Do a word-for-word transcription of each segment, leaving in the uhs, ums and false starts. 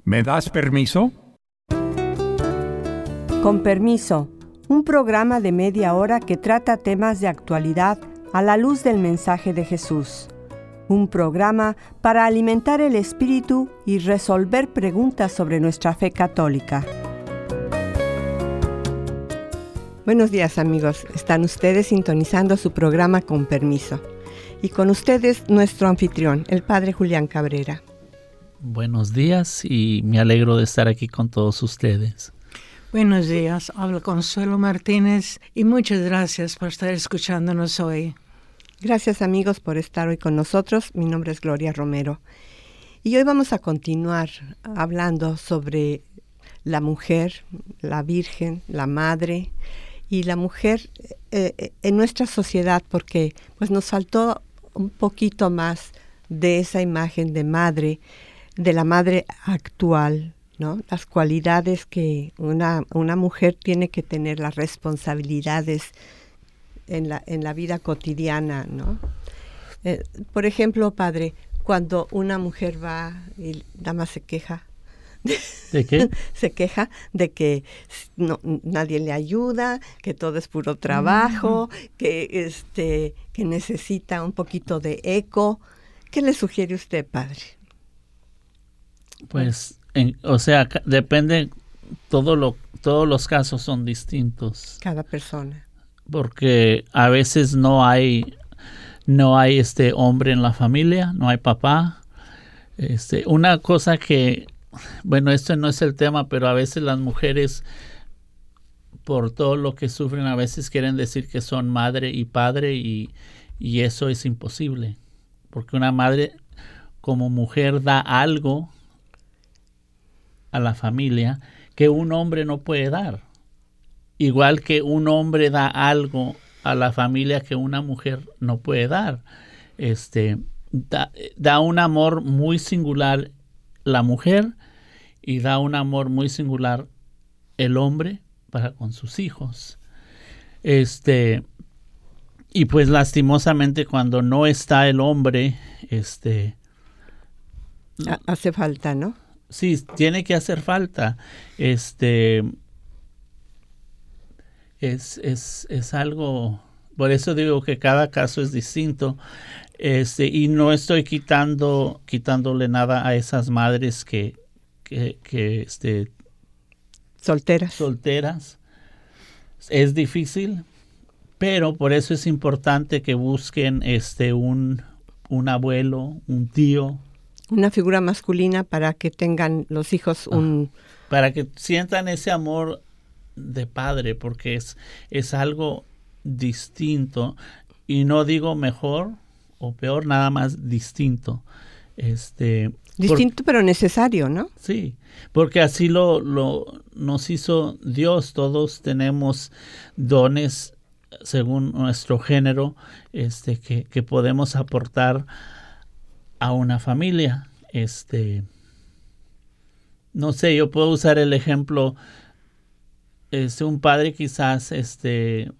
¿Me das permiso? Con permiso, un programa de media hora que trata temas de actualidad a la luz del mensaje de Jesús. Un programa para alimentar el espíritu y resolver preguntas sobre nuestra fe católica. Buenos días, amigos. Están ustedes sintonizando su programa Con Permiso. Y con ustedes, nuestro anfitrión, el Padre Julián Cabrera. Buenos días y me alegro de estar aquí con todos ustedes. Buenos días, habla Consuelo Martínez y muchas gracias por estar escuchándonos hoy. Gracias, amigos, por estar hoy con nosotros. Mi nombre es Gloria Romero. Y hoy vamos a continuar hablando sobre la mujer, la Virgen, la Madre y la mujer eh, en nuestra sociedad, porque pues nos faltó un poquito más de esa imagen de madre, de la madre actual, ¿no? Las cualidades que una, una mujer tiene que tener, las responsabilidades en la, en la vida cotidiana, ¿no? Eh, por ejemplo, padre, cuando una mujer va y nada más se queja, ¿de qué? se queja de que no, nadie le ayuda, que todo es puro trabajo, mm. que, este, que necesita un poquito de eco. ¿Qué le sugiere usted, padre? Pues, en, o sea, depende, todo lo, todos los casos son distintos. Cada persona. Porque a veces no hay, no hay este hombre en la familia, no hay papá. Este, una cosa que, bueno, esto no es el tema, pero a veces las mujeres, por todo lo que sufren, a veces quieren decir que son madre y padre y, y eso es imposible. Porque una madre como mujer da algo a la familia que un hombre no puede dar. Igual que un hombre da algo a la familia que una mujer no puede dar. Este, da, da un amor muy singular la mujer y da un amor muy singular el hombre para con sus hijos. Este, y pues lastimosamente cuando no está el hombre, este, hace falta, ¿no? Sí, tiene que hacer falta. Este es, es, es algo, por eso digo que cada caso es distinto. Este, y no estoy quitando, quitándole nada a esas madres que, que, que este, solteras. solteras. Es difícil, pero por eso es importante que busquen este un, un abuelo, un tío. Una figura masculina para que tengan los hijos un... Ah, para que sientan ese amor de padre, porque es, es algo distinto. Y no digo mejor o peor, nada más distinto. Este, distinto por, pero necesario, ¿no? Sí, porque así lo, lo nos hizo Dios. Todos tenemos dones según nuestro género este, que, que podemos aportar a una familia. Este, no sé, yo puedo usar el ejemplo, este, un padre quizás este,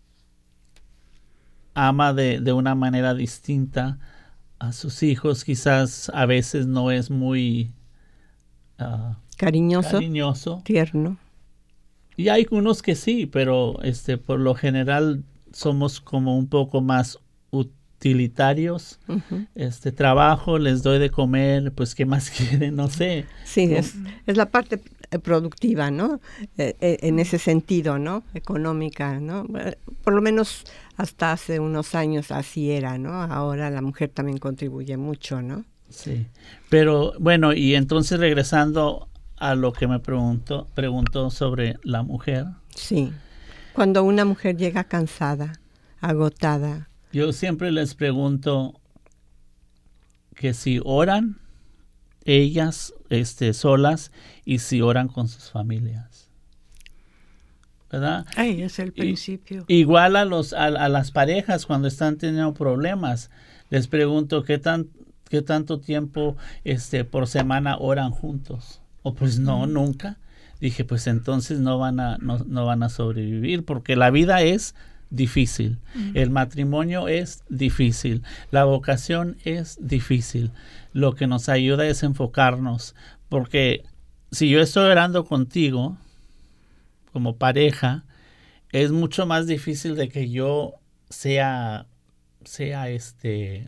ama de, de una manera distinta a sus hijos, quizás a veces no es muy uh, cariñoso, cariñoso, tierno. Y hay unos que sí, pero este, por lo general somos como un poco más útiles, utilitarios, uh-huh. este trabajo, les doy de comer, pues qué más quieren, no sé. Sí, ¿no? es, es la parte productiva, ¿no? Eh, eh, en ese sentido, ¿no? Económica, ¿no? Por lo menos hasta hace unos años así era, ¿no? Ahora la mujer también contribuye mucho, ¿no? Sí, pero bueno, y entonces regresando a lo que me preguntó, preguntó sobre la mujer. Sí, cuando una mujer llega cansada, agotada, yo siempre les pregunto que si oran ellas este, solas y si oran con sus familias. ¿Verdad? Ahí es el principio. Y, igual a, los, a, a las parejas cuando están teniendo problemas, les pregunto qué, tan, qué tanto tiempo este, por semana oran juntos. O pues no, mm. nunca. Dije, pues entonces no van a, no, no van a sobrevivir porque la vida es difícil. Uh-huh. El matrimonio es difícil. La vocación es difícil. Lo que nos ayuda es enfocarnos, porque si yo estoy orando contigo como pareja, es mucho más difícil de que yo sea, sea este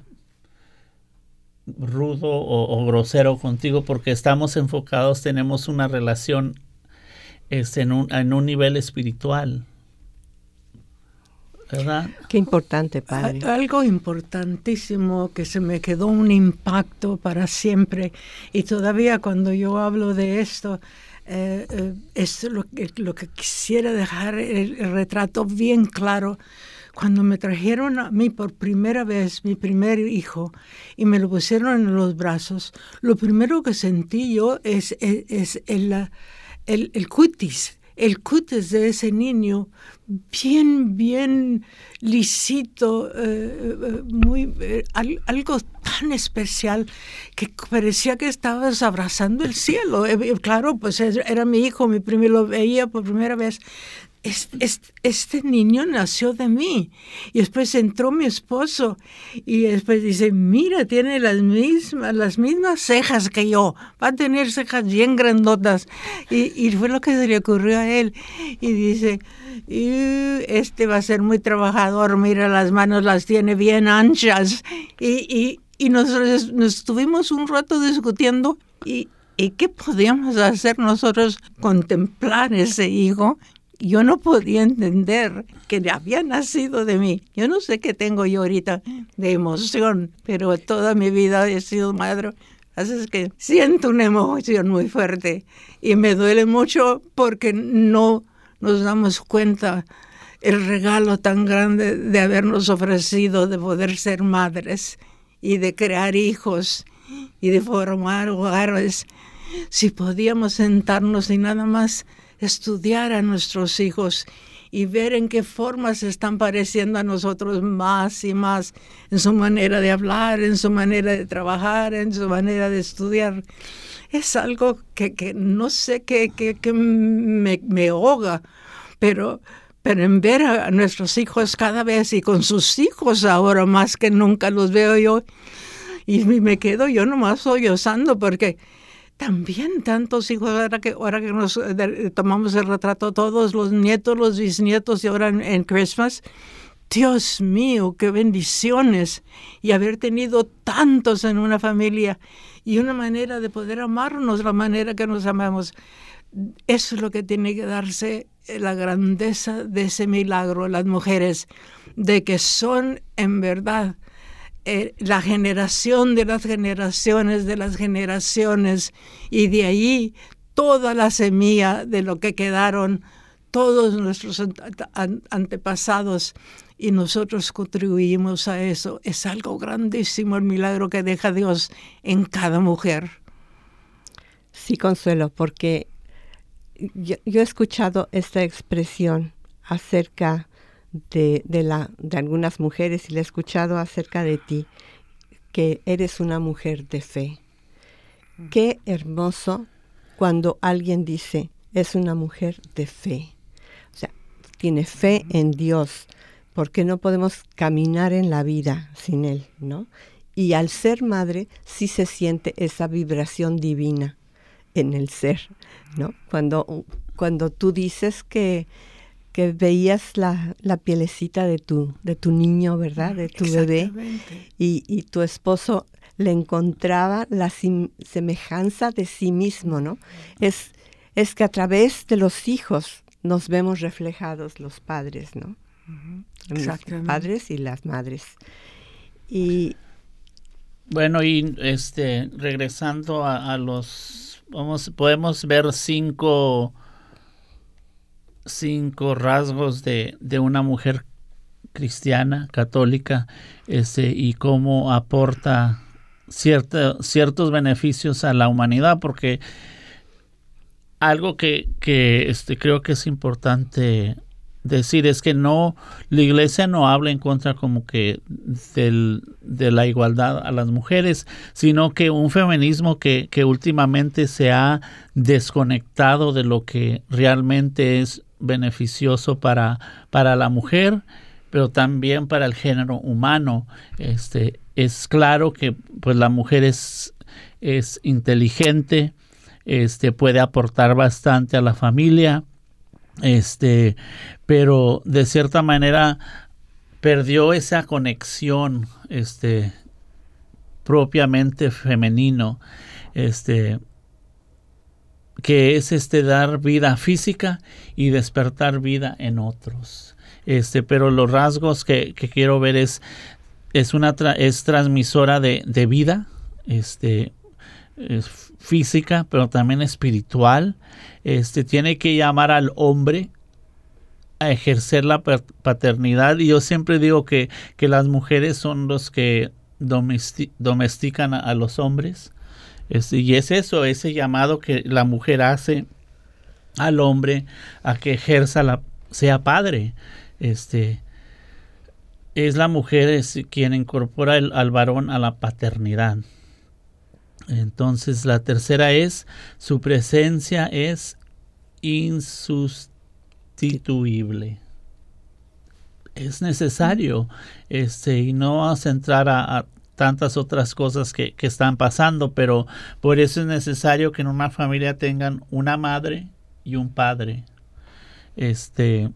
rudo o, o grosero contigo, porque estamos enfocados, tenemos una relación este, en, un, en un nivel espiritual, ¿verdad? Qué importante, padre. Algo importantísimo que se me quedó un impacto para siempre, y todavía cuando yo hablo de esto, eh, eh, es lo que, lo que quisiera dejar el, el retrato bien claro. Cuando me trajeron a mí por primera vez, mi primer hijo, y me lo pusieron en los brazos, lo primero que sentí yo es, es, es el, el, el cutis, el cutis de ese niño, bien, bien lisito, eh, muy, eh, al, algo tan especial que parecía que estabas abrazando el cielo. Eh, claro, pues era mi hijo, mi primer, lo veía por primera vez. Este, este, este niño nació de mí. Y después entró mi esposo y después dice, mira, tiene las mismas, las mismas cejas que yo, va a tener cejas bien grandotas. Y, y fue lo que se le ocurrió a él. Y dice, este va a ser muy trabajador, mira, las manos las tiene bien anchas. Y, y, y nosotros nos estuvimos un rato discutiendo y, y qué podíamos hacer nosotros, contemplar ese hijo. Yo no podía entender que había nacido de mí. Yo no sé qué tengo yo ahorita de emoción, pero toda mi vida he sido madre. Así es que siento una emoción muy fuerte y me duele mucho porque no nos damos cuenta el regalo tan grande de habernos ofrecido de poder ser madres y de crear hijos y de formar hogares. Si podíamos sentarnos y nada más estudiar a nuestros hijos y ver en qué forma se están pareciendo a nosotros más y más, en su manera de hablar, en su manera de trabajar, en su manera de estudiar. Es algo que, que no sé qué que, que me, me ahoga, pero, pero en ver a nuestros hijos cada vez y con sus hijos ahora más que nunca los veo yo y me quedo yo nomás sollozando porque también tantos hijos, ahora que, ahora que nos de, tomamos el retrato, todos los nietos, los bisnietos y ahora en, en Christmas, Dios mío, qué bendiciones. Y haber tenido tantos en una familia y una manera de poder amarnos, la manera que nos amamos. Eso es lo que tiene que darse la grandeza de ese milagro, las mujeres, de que son en verdad Eh, la generación de las generaciones de las generaciones, y de ahí toda la semilla de lo que quedaron todos nuestros antepasados, y nosotros contribuimos a eso. Es algo grandísimo el milagro que deja Dios en cada mujer. Sí, Consuelo, porque yo, yo he escuchado esta expresión acerca De, de, la, de algunas mujeres, y le he escuchado acerca de ti, que eres una mujer de fe. Mm. Qué hermoso cuando alguien dice, es una mujer de fe. O sea, tiene fe en Dios, porque no podemos caminar en la vida sin Él, ¿no? Y al ser madre, sí se siente esa vibración divina en el ser, ¿no? Cuando, cuando tú dices que que veías la, la pielecita de tu, de tu niño, ¿verdad? De tu bebé. Y, y tu esposo le encontraba la sim, semejanza de sí mismo, ¿no? Es, es que a través de los hijos nos vemos reflejados los padres, ¿no? Uh-huh. Los padres y las madres. Y bueno, y este regresando a, a los, vamos, podemos ver cinco cinco rasgos de, de una mujer cristiana, católica, este, y cómo aporta cierta, ciertos beneficios a la humanidad, porque algo que, que este, creo que es importante decir es que no, la iglesia no habla en contra como que del, de la igualdad a las mujeres, sino que un feminismo que, que últimamente se ha desconectado de lo que realmente es beneficioso para, para la mujer, pero también para el género humano. Este, es claro que pues la mujer es, es inteligente, este, puede aportar bastante a la familia, este, pero de cierta manera perdió esa conexión, este, propiamente femenino, este, que es este dar vida física y despertar vida en otros. Este, pero los rasgos que, que quiero ver es es una tra- es transmisora de, de vida, este, es física, pero también espiritual. Este, tiene que llamar al hombre a ejercer la paternidad, y yo siempre digo que, que las mujeres son los que domesti- domestican a, a los hombres. Este, y es eso, ese llamado que la mujer hace al hombre a que ejerza la, sea padre. Este, es la mujer es quien incorpora el, al varón a la paternidad. Entonces la tercera es, su presencia es insustituible. Es necesario, este, y no vamos a entrar a, a tantas otras cosas que, que están pasando, pero por eso es necesario que en una familia tengan una madre y un padre. Este,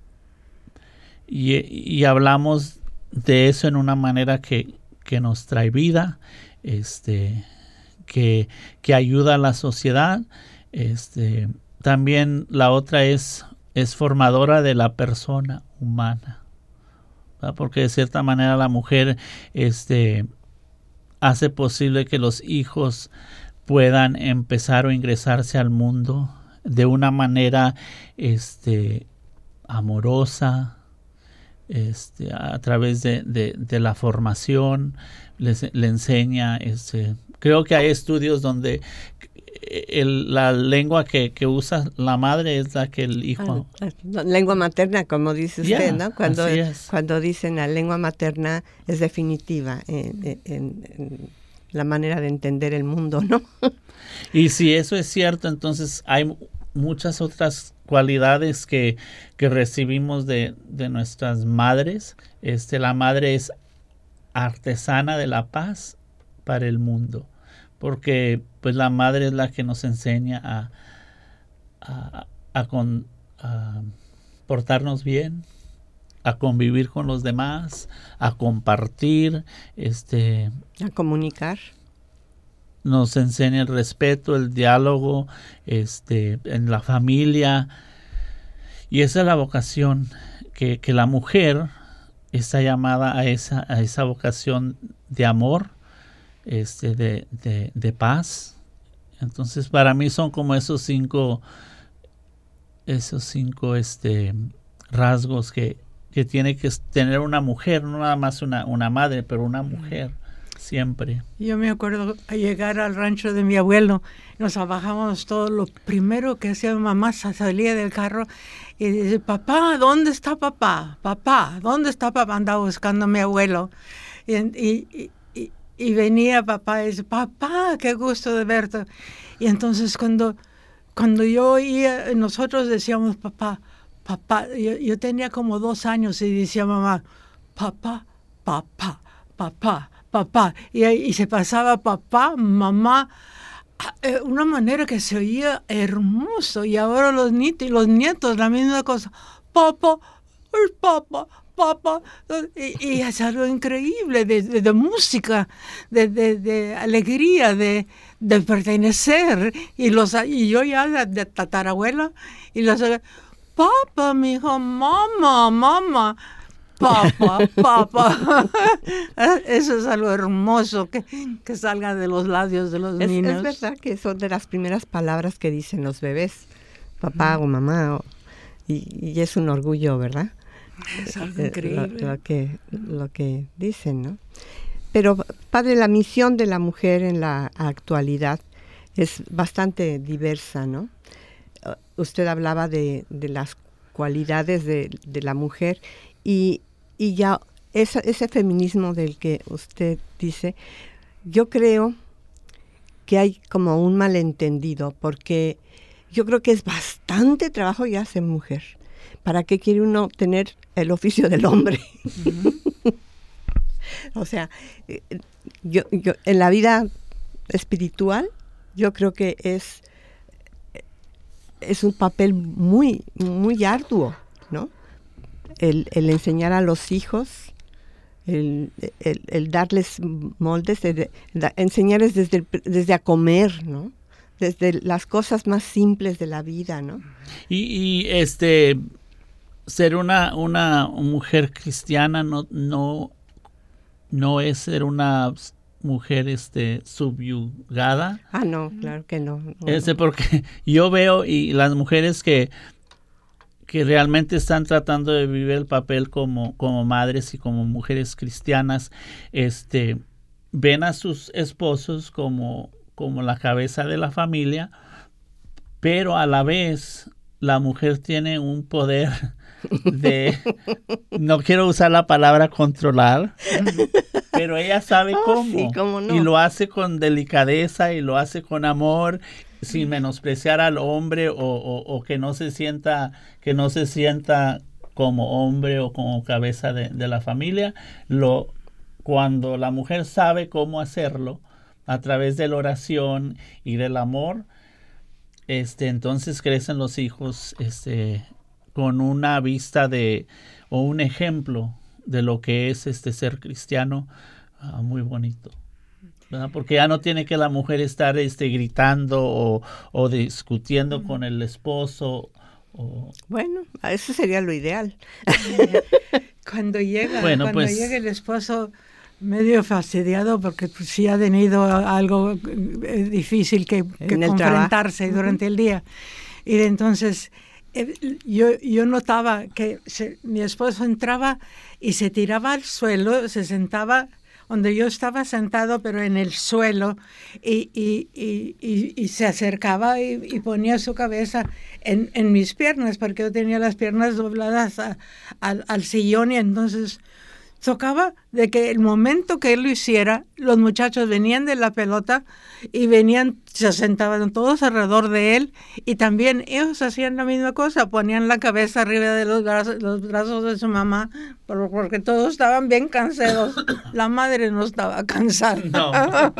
y, y hablamos de eso en una manera que, que nos trae vida, este, que, que ayuda a la sociedad. Este, también la otra es, es formadora de la persona humana, ¿verdad? Porque de cierta manera la mujer este, hace posible que los hijos puedan empezar o ingresarse al mundo de una manera este, amorosa, este, a través de, de, de la formación, les, le enseña. Este, creo que hay estudios donde el, la lengua que, que usa la madre es la que el hijo... Ah, lengua materna, como dice usted, yeah, ¿no? Cuando, es. cuando dicen la lengua materna es definitiva en, en, en la manera de entender el mundo, ¿no? Y si eso es cierto, entonces hay muchas otras cualidades que, que recibimos de, de nuestras madres. Este, la madre es artesana de la paz para el mundo, porque pues la madre es la que nos enseña a, a, a, con, a portarnos bien, a convivir con los demás, a compartir, este, a comunicar. Nos enseña el respeto, el diálogo, este, en la familia. Y esa es la vocación, que, que la mujer está llamada a esa, a esa vocación de amor, este, de, de, de paz. Entonces, para mí son como esos cinco, esos cinco este, rasgos que, que tiene que tener una mujer, no nada más una, una madre, pero una mujer. Siempre. Yo me acuerdo a llegar al rancho de mi abuelo, nos bajábamos todos, lo primero que hacía mi mamá salía del carro y dice, papá, ¿dónde está papá? Papá, ¿dónde está papá? Andaba buscando a mi abuelo. Y, y, y, y venía papá y dice, papá, qué gusto de verte. Y entonces cuando, cuando yo oía, nosotros decíamos, papá, papá, yo, yo tenía como dos años y decía mamá, papá, papá, papá. Papá, y, y se pasaba papá, mamá, eh, una manera que se oía hermoso. Y ahora los nietos, y los nietos, la misma cosa, papá, es papá, papá, y, y es algo increíble de, de, de música, de, de, de alegría, de, de pertenecer. Y, los, y yo ya de, de tatarabuela, y los, papá, mi hijo, mamá, mamá. Papá, papá. Eso es algo hermoso que, que salga de los labios de los es, niños. Es verdad que son de las primeras palabras que dicen los bebés, papá mm. o mamá, o, y, y es un orgullo, ¿verdad? Es algo increíble. Lo, lo, que, lo que dicen, ¿no? Pero, padre, la misión de la mujer en la actualidad es bastante diversa, ¿no? Uh, usted hablaba de, de las cualidades de, de la mujer y Y ya esa, ese feminismo del que usted dice, yo creo que hay como un malentendido, porque yo creo que es bastante trabajo ya ser mujer. ¿Para qué quiere uno tener el oficio del hombre? Uh-huh. O sea, yo, yo en la vida espiritual, yo creo que es es un papel muy, muy arduo, ¿no? El, el enseñar a los hijos, el, el, el darles moldes, el, el enseñarles desde, el, desde a comer, ¿no? Desde las cosas más simples de la vida, ¿no? Y, y este ser una, una mujer cristiana no, no, no es ser una mujer este subyugada. Ah, no, claro que no. no Ese porque yo veo y las mujeres que que realmente están tratando de vivir el papel como, como madres y como mujeres cristianas, este ven a sus esposos como, como la cabeza de la familia, pero a la vez la mujer tiene un poder de, no quiero usar la palabra controlar, pero ella sabe oh, cómo, sí, cómo no. Y lo hace con delicadeza y lo hace con amor, sin menospreciar al hombre o, o, o que no se sienta que no se sienta como hombre o como cabeza de, de la familia. Lo cuando la mujer sabe cómo hacerlo a través de la oración y del amor, este entonces crecen los hijos este con una vista de o un ejemplo de lo que es este ser cristiano uh, muy bonito, ¿verdad? Porque ya no tiene que la mujer estar este gritando o, o discutiendo mm. con el esposo. O... Bueno, eso sería lo ideal. Cuando llega, bueno, cuando pues, llega el esposo medio fastidiado porque pues, sí ha tenido algo eh, difícil que, que confrontarse trabajo. durante uh-huh. el día. Y entonces eh, yo, yo notaba que se, mi esposo entraba y se tiraba al suelo, se sentaba donde yo estaba sentado, pero en el suelo, y, y, y, y, y se acercaba y, y ponía su cabeza en, en mis piernas, porque yo tenía las piernas dobladas a, a, al sillón, y entonces tocaba de que el momento que él lo hiciera, los muchachos venían de la pelota y venían, se sentaban todos alrededor de él, y también ellos hacían la misma cosa, ponían la cabeza arriba de los brazos, los brazos de su mamá, porque todos estaban bien cansados. La madre no estaba cansada. No.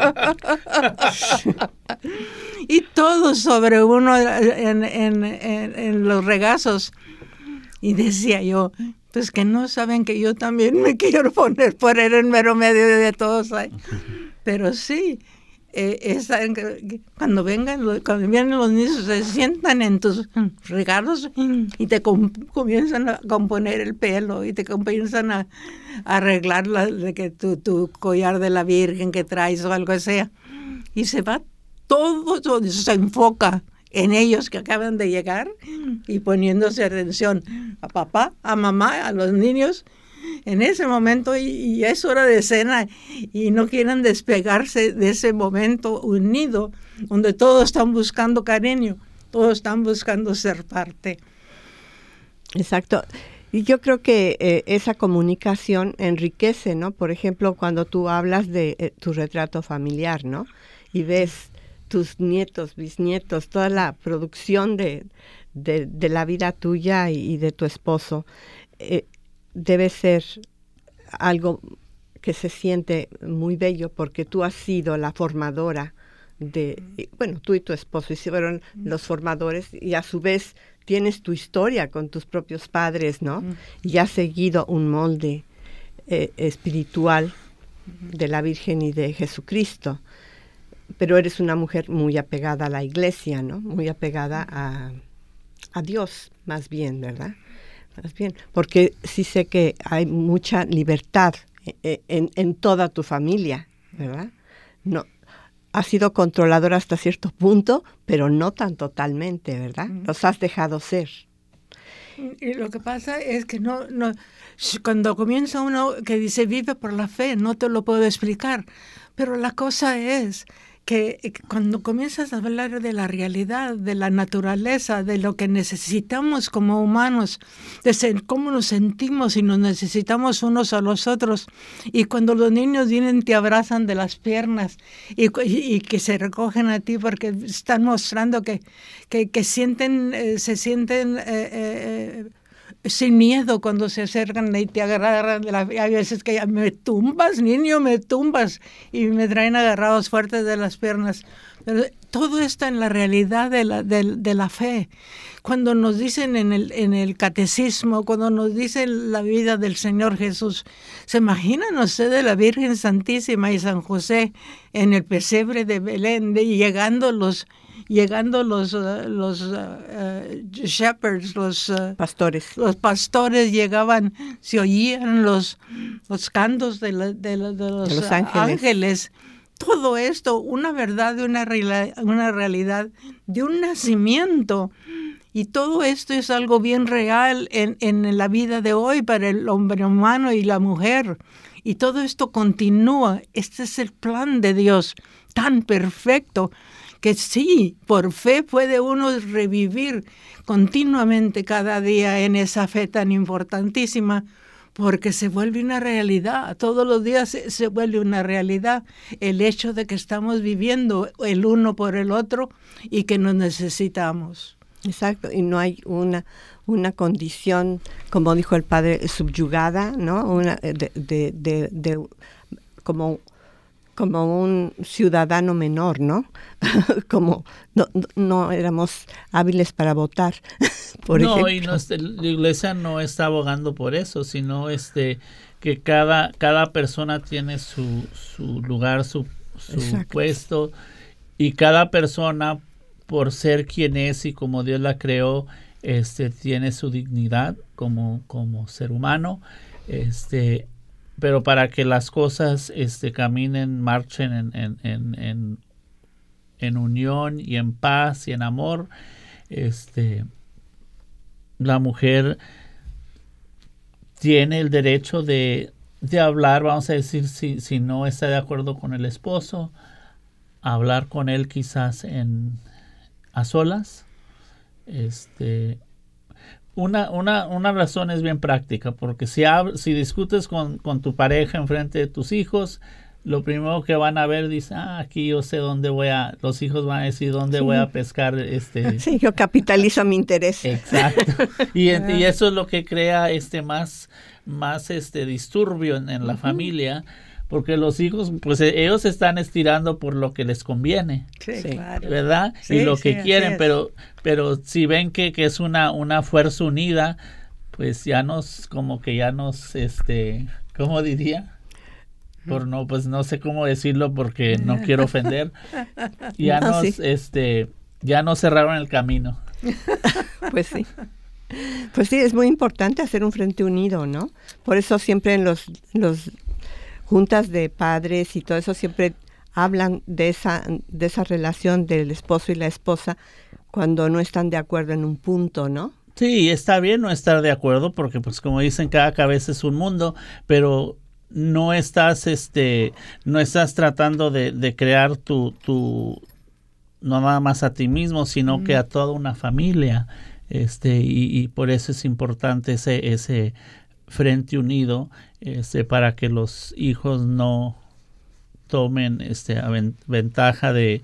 Y todos sobre uno en, en, en, en los regazos. Y decía yo, pues que no saben que yo también me quiero poner por él en mero medio de todos ahí. Pero sí, eh, esa, cuando vengan, cuando vienen los niños, se sientan en tus regalos y te com- comienzan a componer el pelo y te comienzan a, a arreglar la, de que tu, tu collar de la Virgen que traes o algo así. Y se va todo, todo se enfoca en ellos que acaban de llegar y poniéndose atención a papá, a mamá, a los niños en ese momento, y, y es hora de cena y no quieren despegarse de ese momento unido donde todos están buscando cariño, todos están buscando ser parte. Exacto. Y yo creo que eh, esa comunicación enriquece, ¿no? Por ejemplo, cuando tú hablas de eh, tu retrato familiar, ¿no? Y ves tus nietos, bisnietos, toda la producción de, de, de la vida tuya y, y de tu esposo, eh, debe ser algo que se siente muy bello porque tú has sido la formadora de, bueno, tú y tu esposo fueron los formadores y a su vez tienes tu historia con tus propios padres, ¿no? Y has seguido un molde eh, espiritual de la Virgen y de Jesucristo. Pero eres una mujer muy apegada a la iglesia, ¿no? Muy apegada a, a Dios, más bien, ¿verdad? Más bien, porque sí sé que hay mucha libertad en, en, en toda tu familia, ¿verdad? No, has sido controladora hasta cierto punto, pero no tan totalmente, ¿verdad? Los has dejado ser. Y lo que pasa es que no, no, cuando comienza uno que dice vive por la fe, no te lo puedo explicar, pero la cosa es que cuando comienzas a hablar de la realidad, de la naturaleza, de lo que necesitamos como humanos, de ser, cómo nos sentimos y nos necesitamos unos a los otros, y cuando los niños vienen te abrazan de las piernas y, y, y que se recogen a ti porque están mostrando que, que, que sienten, eh, se sienten eh, eh, sin miedo cuando se acercan y te agarran de la... Hay veces que me tumbas, niño, me tumbas, y me traen agarrados fuertes de las piernas. Pero todo está en la realidad de la, de, de la fe. Cuando nos dicen en el, en el catecismo, cuando nos dicen la vida del Señor Jesús, ¿se imaginan ustedes la Virgen Santísima y San José en el pesebre de Belén, de, llegando los, llegando los, uh, los uh, uh, shepherds, los uh, pastores, los pastores llegaban, se oían los, los cantos de, la, de, la, de los, de los uh, ángeles. ángeles. Todo esto, una verdad, una, una realidad de un nacimiento. Y todo esto es algo bien real en, en la vida de hoy para el hombre humano y la mujer. Y todo esto continúa. Este es el plan de Dios, tan perfecto, que sí, por fe puede uno revivir continuamente cada día en esa fe tan importantísima, porque se vuelve una realidad. Todos los días se, se vuelve una realidad el hecho de que estamos viviendo el uno por el otro y que nos necesitamos. Exacto, y no hay una una condición, como dijo el padre, subyugada, ¿no? Una de, de, de, de como como un ciudadano menor, ¿no? Como no, no éramos hábiles para votar, por no, ejemplo. Y no, la iglesia no está abogando por eso, sino este que cada cada persona tiene su su lugar, su su puesto, y cada persona, por ser quien es y como Dios la creó, este tiene su dignidad como como ser humano, este pero para que las cosas este caminen, marchen en en, en, en, en unión y en paz y en amor, este la mujer tiene el derecho de, de hablar, vamos a decir, si, si no está de acuerdo con el esposo, hablar con él quizás en a solas. Este Una, una, una razón es bien práctica, porque si, hab, si discutes con, con tu pareja enfrente de tus hijos, lo primero que van a ver, dice, ah, aquí yo sé dónde voy a, los hijos van a decir dónde sí. voy a pescar. este Sí, yo capitalizo mi interés. Exacto. Y, y eso es lo que crea este más, más este disturbio en, en la uh-huh. familia, porque los hijos, pues ellos están estirando por lo que les conviene, sí, sí. Claro. ¿verdad? Sí, y lo sí, que quieren, es. pero pero si ven que, que es una, una fuerza unida, pues ya nos, como que ya nos, este, ¿cómo diría? Por no, pues no sé cómo decirlo porque no quiero ofender. Ya no, nos, sí. este, ya nos cerraron el camino. Pues sí. Pues sí, es muy importante hacer un frente unido, ¿no? Por eso siempre en los, los juntas de padres y todo eso siempre hablan de esa, de esa relación del esposo y la esposa cuando no están de acuerdo en un punto, ¿no? Sí, está bien no estar de acuerdo porque, pues, como dicen, cada cabeza es un mundo, pero no estás, este, no estás tratando de, de crear tu, tu, no nada más a ti mismo, sino mm. que a toda una familia, este, y, y por eso es importante ese, ese frente unido, este, para que los hijos no tomen, este, ventaja de,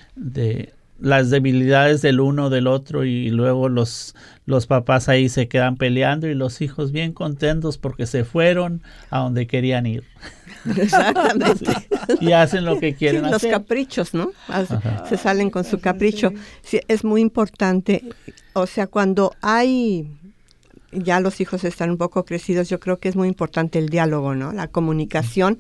de las debilidades del uno del otro, y luego los, los papás ahí se quedan peleando y los hijos bien contentos porque se fueron a donde querían ir. Exactamente. Y hacen lo que quieren sí, los hacer. Los caprichos, ¿no? Ajá. Se salen con su capricho. Sí, es muy importante. O sea, cuando hay, ya los hijos están un poco crecidos, yo creo que es muy importante el diálogo, ¿no? La comunicación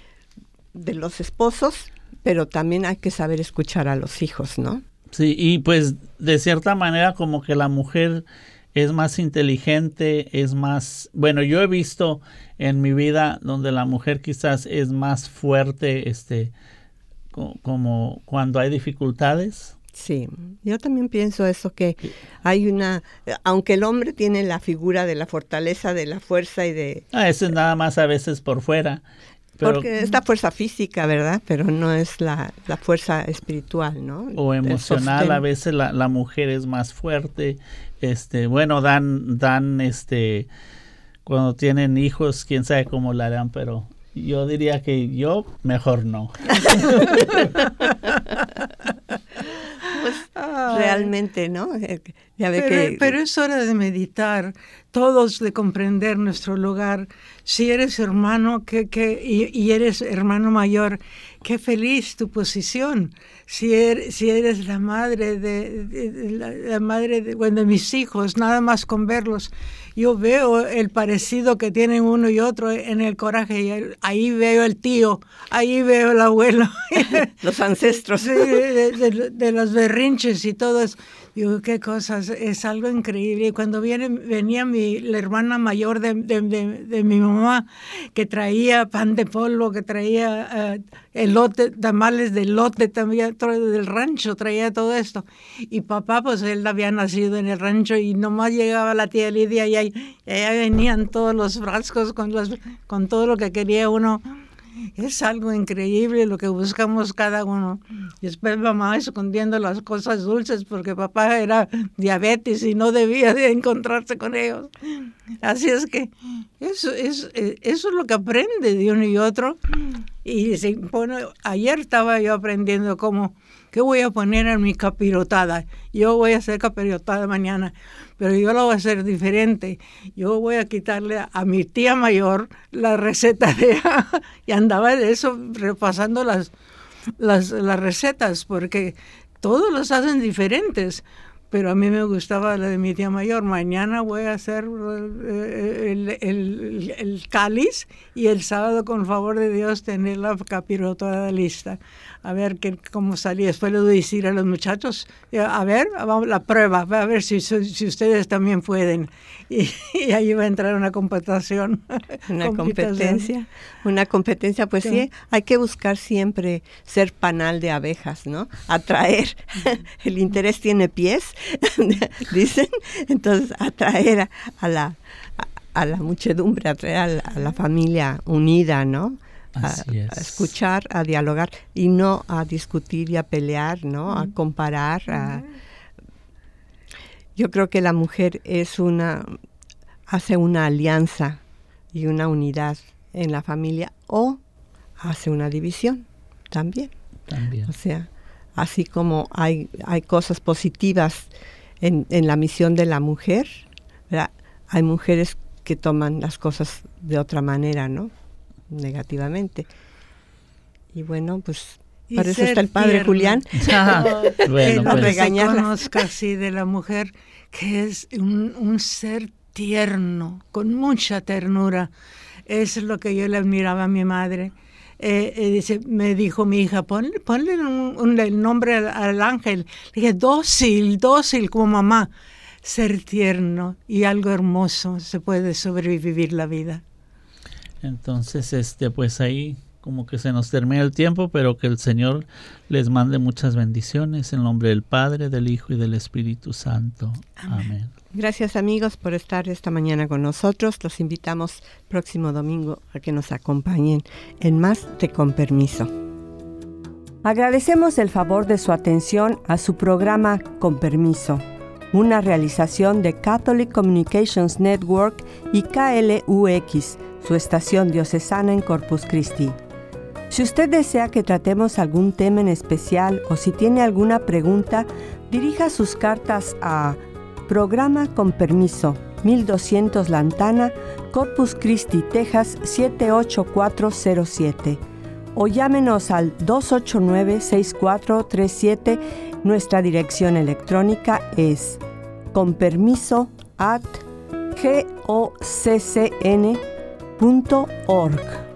de los esposos, pero también hay que saber escuchar a los hijos, ¿no? Sí, y pues de cierta manera como que la mujer es más inteligente, es más, bueno, yo he visto en mi vida donde la mujer quizás es más fuerte, este, co- como cuando hay dificultades. Sí, yo también pienso eso, que hay una, aunque el hombre tiene la figura de la fortaleza, de la fuerza y de... Ah, eso es nada más a veces por fuera. Pero, porque es la fuerza física, ¿verdad? Pero no es la, la fuerza espiritual, ¿no? O emocional, a veces la, la mujer es más fuerte. Este, bueno, dan, dan, este, cuando tienen hijos, quién sabe cómo la harán, pero yo diría que yo mejor no. Pues realmente, ¿no? Ya ve pero, que... pero es hora de meditar, todos de comprender nuestro lugar. Si eres hermano que, que, y, y eres hermano mayor, qué feliz tu posición. Si eres, si eres la madre de, de, de la, la madre de, bueno, de mis hijos, nada más con verlos, yo veo el parecido que tienen uno y otro en el coraje. Y el, ahí veo el tío, ahí veo el abuelo. Los ancestros. Sí, de, de, de los berrinches y todo eso. Digo, qué cosas, es algo increíble. Y cuando viene, venía mi, la hermana mayor de, de, de, de mi mamá, que traía pan de polvo, que traía uh, elote, tamales de elote, también del rancho, traía todo esto. Y papá, pues él había nacido en el rancho y nomás llegaba la tía Lidia y ahí, y ahí venían todos los frascos con, los, con todo lo que quería uno. Es algo increíble lo que buscamos cada uno. Y después mamá escondiendo las cosas dulces porque papá era diabetes y no debía de encontrarse con ellos. Así es que eso es, eso es lo que aprende de uno y otro. Y se pone, ayer estaba yo aprendiendo cómo, qué voy a poner en mi capirotada. Yo voy a hacer capirotada mañana, pero yo lo voy a hacer diferente. Yo voy a quitarle a, a mi tía mayor la receta de... y andaba de eso repasando las, las, las recetas, porque todos los hacen diferentes. Pero a mí me gustaba la de mi tía mayor. Mañana voy a hacer el, el, el, el cáliz y el sábado, con el favor de Dios, tener la capirotada lista. A ver qué, cómo salía. Después le voy a decir a los muchachos, a ver, vamos la prueba, a ver si, si ustedes también pueden. Y, y ahí va a entrar una competición. Una competencia. Una competencia, pues sí. sí, hay que buscar siempre ser panal de abejas, ¿no? Atraer. El interés tiene pies, dicen. Entonces, atraer a, a, la, a, a la muchedumbre, atraer a la, a la familia unida, ¿no? A, a escuchar, a dialogar y no a discutir y a pelear, ¿no? Uh-huh. A comparar. Uh-huh. A... Yo creo que la mujer es una, hace una alianza y una unidad en la familia o hace una división también. También. O sea, así como hay, hay cosas positivas en, en la misión de la mujer, ¿verdad? Hay mujeres que toman las cosas de otra manera, ¿no? Negativamente. Y bueno, pues y para eso está el padre tierna. Julián. Ah, bueno, que pues. Se conozca así de la mujer, que es un, un ser tierno, con mucha ternura. Eso es lo que yo le admiraba a mi madre. Eh, eh, dice, me dijo mi hija, ponle, ponle un, un, el nombre al, al ángel. Le dije, dócil, dócil como mamá. Ser tierno y algo hermoso, se puede sobrevivir la vida. Entonces, este, pues ahí como que se nos termina el tiempo, pero que el Señor les mande muchas bendiciones en nombre del Padre, del Hijo y del Espíritu Santo. Amén. Amén. Gracias, amigos, por estar esta mañana con nosotros. Los invitamos próximo domingo a que nos acompañen en Más de Con Permiso. Agradecemos el favor de su atención a su programa Con Permiso, una realización de Catholic Communications Network y K L U X, su estación diocesana en Corpus Christi. Si usted desea que tratemos algún tema en especial o si tiene alguna pregunta, dirija sus cartas a Programa Con Permiso, mil doscientos Lantana, Corpus Christi, Texas siete ocho cuatro cero siete, o llámenos al dos ocho nueve, seis cuatro tres siete. Nuestra dirección electrónica es conpermiso arroba goccn punto org.